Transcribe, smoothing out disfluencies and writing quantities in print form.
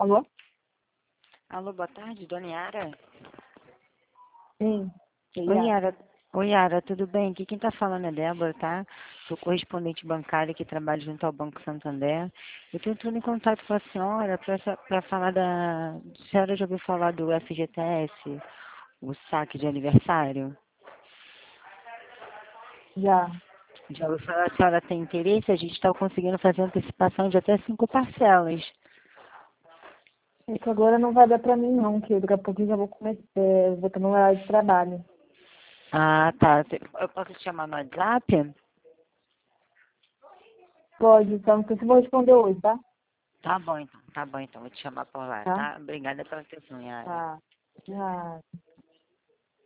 Alô? Alô, boa tarde, dona Yara. Sim. Oi, Yara. Oi, Yara, tudo bem? Aqui quem está falando é Débora, tá? Sou correspondente bancária que trabalha junto ao Banco Santander. Eu estou entrando em contato com a senhora para falar da... A senhora já ouviu falar do FGTS, o saque de aniversário? Já. Já ouviu falar? A senhora tem interesse? A gente está conseguindo fazer antecipação de até 5 parcelas. É que agora não vai dar pra mim não, que daqui a pouquinho já vou começar, vou ter no horário de trabalho. Ah, tá. Eu posso te chamar no WhatsApp? Pode, então, não sei se eu vou responder hoje, tá? Tá bom, então. Tá bom, então. Vou te chamar por lá, Tá? tá? Obrigada pela atenção, Yara. Tá. Já.